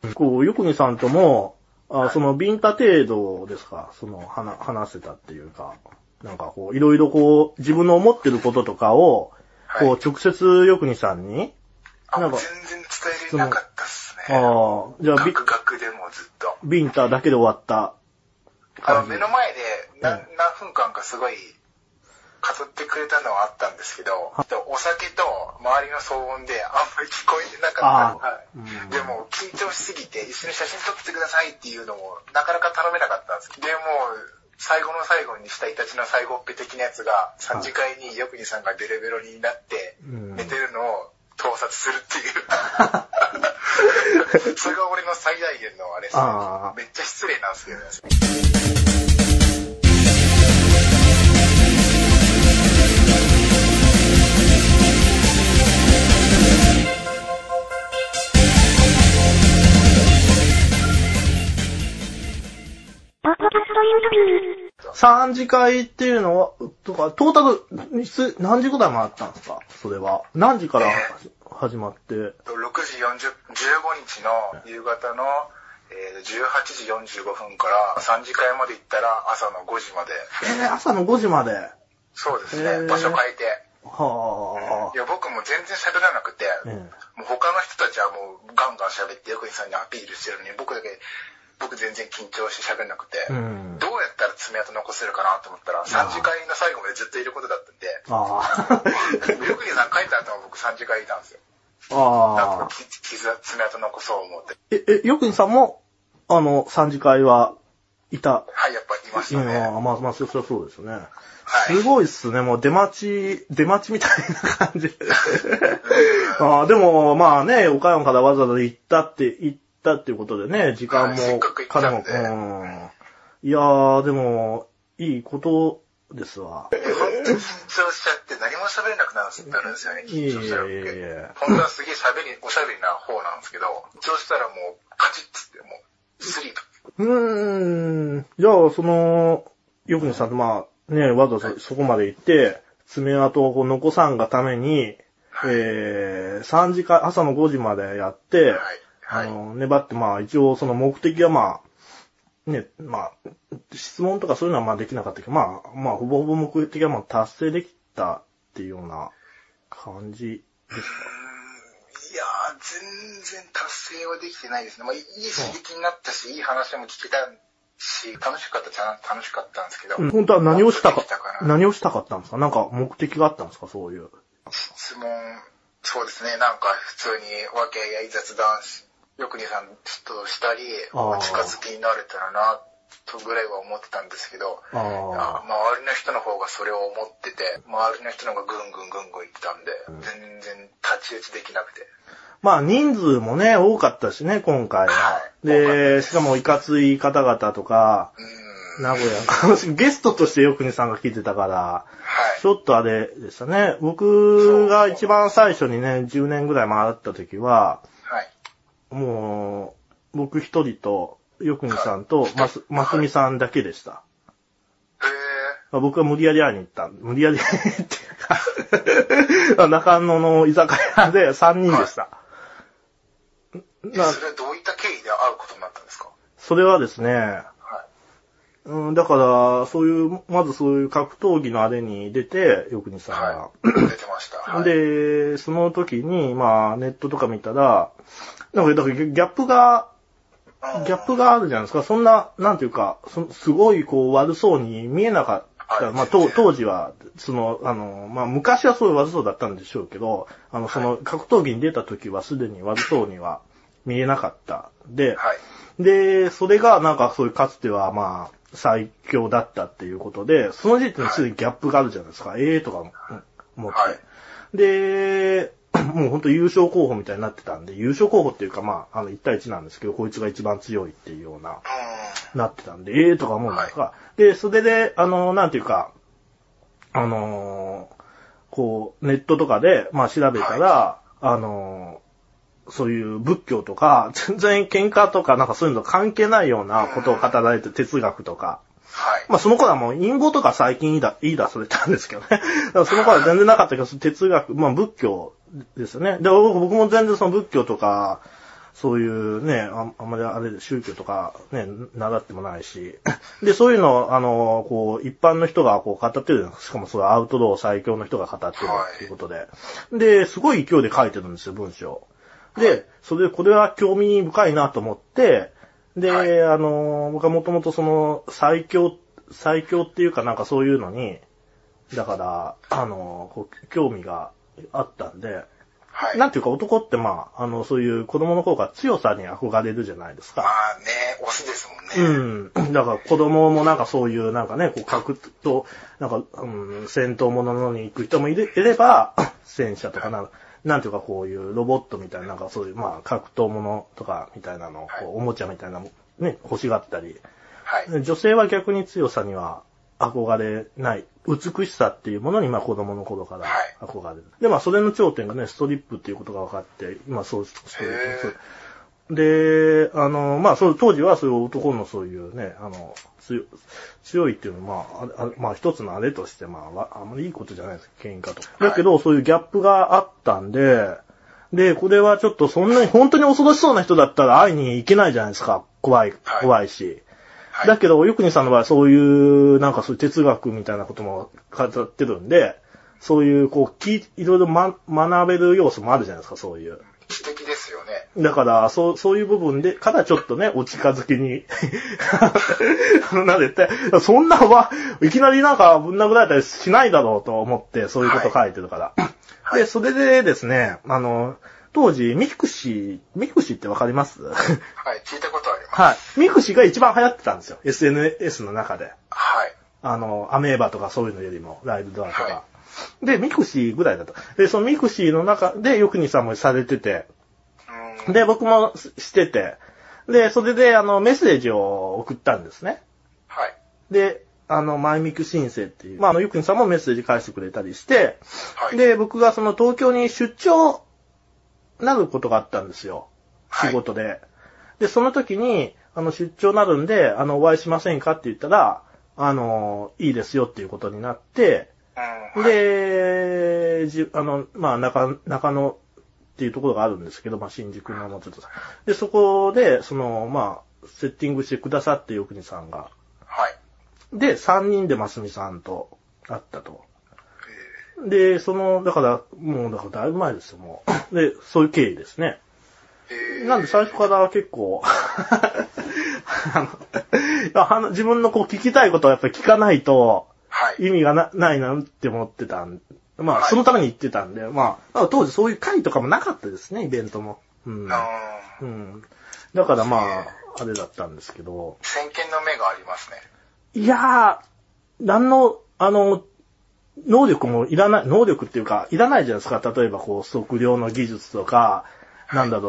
こう、よくにさんとも、その、ビンタ程度ですか、その、話せたっていうか、なんかこう、いろいろこう、自分の思ってることとかを、こう、直接よくにさんに、 なんか、全然伝えれなかったっすね。 じゃあ、 ガクガクでもずっと。 ビンタだけで終わった。 目の前で何分間かすごい、語ってくれたのはあったんですけど、お酒と周りの騒音であんまり聞こえてなかった。でも緊張しすぎて一緒に写真撮ってくださいっていうのもなかなか頼めなかったんです。でも最後の最後にしたイタチの最後っぺ的なやつが3次会によくにさんがベロベロになって寝てるのを盗撮するっていう。それが俺の最大限のあれですね。めっちゃ失礼なんですけどね。 3次会っていうのは、とか、トータル、何時ぐらい回ったんですかそれは。何時から始まって。 6時15日の夕方の、18時45分から3次会まで行ったら朝の5時まで。 朝の5時まで。 そうですね。場所変えて。 はあ。 いや、僕も全然喋らなくて、もう他の人たちはもうガンガン喋ってよくにさんにアピールしてるのに、僕全然緊張して喋んなくて、どうやったら爪痕残せるかなと思ったら、3次会の最後までずっといることだったんで、よくにさん帰った後も僕3次会いたんですよ。なんか爪痕残そう思って。 よくにさんも、3次会はいた。 はい、やっぱりいましたね。 まあ、そうですね。すごいっすね。もう出待ちみたいな感じ。でも、まあね、岡山からわざわざ行ったっていうことでね、時間も、 金も。 いやー、でも、いいことですわ。 本当に緊張しちゃって何も喋れなくなるんですよね、緊張したら。本当はすげえおしゃべりな方なんですけど、緊張したらもう、カチッつって、もう、スリープ。 じゃあ、よくにさんとまあ、ね、わざわざそこまで行って、爪痕を残さんがために、3時間、朝の5時までやって、粘って、まあ、一応その目的はまあ、ね、まあ、質問とかそういうのはまあできなかったけど、まあ、ほぼほぼ目的はまあ達成できたっていうような感じですか？ いやー、全然達成はできてないですね。まあ、いい刺激になったし、いい話も聞けたし、楽しかったんですけど。 本当は何をしたかったんですか？なんか目的があったんですか？そういう。 質問、そうですね。なんか普通に和気あいあい雑談よくにさんとしたり、近づきになれたらな、とぐらいは思ってたんですけど、周りの人の方がそれを思ってて、周りの人の方がぐんぐん言ってたんで、全然太刀打ちできなくて。 まあ人数もね、多かったしね、今回は。で、しかもいかつい方々とか、名古屋、ゲストとしてよくにさんが来てたから、ちょっとあれでしたね。僕が一番最初にね、10年ぐらい回った時は、もう、僕一人と、よくにさんと、ますみさんだけでした。僕は無理やり会いに行った。無理やりっていうか、中野の居酒屋で3人でした。 それはどういった経緯で会うことになったんですか？ それはですね、だから、まずそういう格闘技のあれに出て、よくにさんが。 出てました。 で、その時に、まあ、ネットとか見たら、なんか、だからギャップがあるじゃないですか。そんな、なんていうか、すごいこう悪そうに見えなかった。まあ、当時は、まあ、昔はそういう悪そうだったんでしょうけど、その格闘技に出た時はすでに悪そうには見えなかった。で、それがなんかそういうかつてはまあ、最強だったっていうことで、その時点ですでにギャップがあるじゃないですか。とか思って。で、もうほんと優勝候補みたいになってたんで、優勝候補っていうかまあ、1対1なんですけど、こいつが一番強いっていうような、なってたんで、とか思うんですが、で、それで、なんていうか、こう、ネットとかで、まあ調べたら、そういう仏教とか、全然喧嘩とかなんかそういうの関係ないようなことを語られて哲学とか。まあその頃はもう陰謀とか最近言い出されたんですけどね。だからその頃は全然なかったけど、哲学、まあ仏教ですよね。で、僕も全然その仏教とか、 そういうね、あんまりあれ、宗教とかね、習ってもないし。で、そういうのを、こう、一般の人がこう語ってる。しかもそれアウトロー最強の人が語ってるっていうことで。で、すごい勢いで書いてるんですよ、文章。で、これは興味深いなと思って、で、僕はもともとその、最強っていうかなんかそういうのに、だから、こう興味があったんで、 はい。 なんていうか男ってまあ、そういう子供の頃から強さに憧れるじゃないですか。 まあね、オスですもんね。うん。だから子供もなんかそういうなんかね、こう格闘、なんか、戦闘ものに行く人もいれば、戦車とかなんていうかこういうロボットみたいななんかそういうまあ格闘ものとかみたいなのを、こうおもちゃみたいなね、欲しがったり。 はい。 女性は逆に強さには憧れない。美しさっていうものに、まあ子供の頃から憧れる。で、まあそれの頂点がね、ストリップっていうことが分かって、今そう、で、まあ当時はそういう男のそういうね、強いっていうのは、まあ一つのあれとして、まあ、あんまりいいことじゃないです喧嘩とか。だけど、そういうギャップがあったんで、で、これはちょっとそんなに本当に恐ろしそうな人だったら会いに行けないじゃないですか。怖いし。はい、だけど、ゆくにさんの場合はそういう、なんかそういう哲学みたいなことも語ってるんで、そういう、こう、いろいろ学べる要素もあるじゃないですか、そういう。 知的ですよね。 だから、そういう部分で、からちょっとね、お近づきに。なんでって、そんないきなりなんかぶん殴られたりしないだろうと思って、そういうこと書いてるから。はい、で、それでですね、当時、ミクシーってわかります？ はい、聞いたことあります。 はい。ミクシーが一番流行ってたんですよ。SNS の中で。 はい。 アメーバとかそういうのよりも、ライブドアとか。はい、で、ミクシーぐらいだと。で、そのミクシーの中で、よくにさんもされてて、で、僕もしてて、で、それで、メッセージを送ったんですね。 はい。 で、マイミク申請っていう、まあ、よくにさんもメッセージ返してくれたりして、はい。で、僕がその東京に出張なることがあったんですよ。仕事で。はい、で、その時に、出張なるんで、お会いしませんかって言ったら、いいですよっていうことになって、で、まあ、中野っていうところがあるんですけど、まあ、新宿のもうちょっとさ。で、そこで、まあ、セッティングしてくださって、よくにさんが。 はい。 で、3人でますみさんと会ったと。で、だからだいぶ前ですよ、もう。で、そういう経緯ですね。なんで最初から結構、自分のこう聞きたいことをやっぱり聞かないと、意味がないなって思ってたんで、まあ、そのために行ってたんで、まあ、当時そういう会とかもなかったですね、イベントも。うん。うん。だからまあ、あれだったんですけど。 先見の目がありますね。 いやー、能力もいらない、能力っていうか、いらないじゃないですか。例えば、こう、測量の技術とか、なんだろ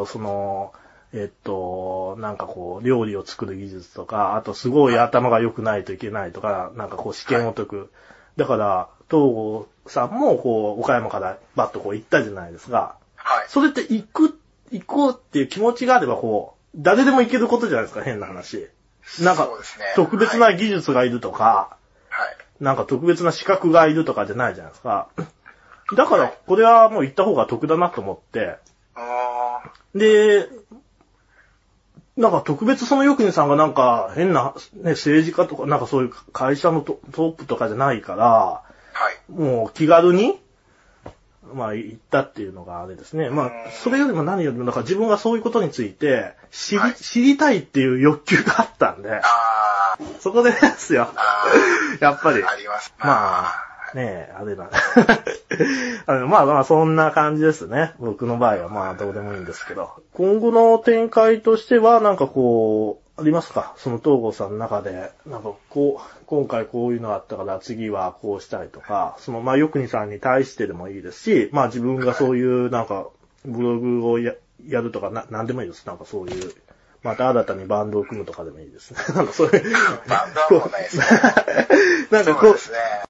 う、なんかこう、料理を作る技術とか、あとすごい頭が良くないといけないとか、なんかこう、試験を解く。だから、東郷さんも、こう、岡山からバッとこう行ったじゃないですか。 はい。 それって行こうっていう気持ちがあれば、こう、誰でも行けることじゃないですか、変な話。なんか、特別な技術がいるとか、 はい。 なんか特別な資格がいるとかじゃないじゃないですか。だから、これはもう行った方が得だなと思って、で、なんか特別そのよくにさんがなんか変な、ね、政治家とかなんかそういう会社のトップとかじゃないから、 はい、 もう気軽に、まあ行ったっていうのがあれですね。まあ、それよりも何よりも、なんか自分がそういうことについて知りたいっていう欲求があったんで、そこでですよ。やっぱり。 あります。 まあ、ねえ、あれだ。まあ、そんな感じですね。僕の場合はまあ、どうでもいいんですけど。今後の展開としては、なんかこう、ありますか？その東郷さんの中で、なんかこう、今回こういうのあったから次はこうしたいとか、まあ、よくにさんに対してでもいいですし、まあ自分がそういうなんか、ブログをやるとかなんでもいいです。なんかそういう。また新たにバンドを組むとかでもいいですね。なんかそういう。 バンドはもうないですね。 なんかこう、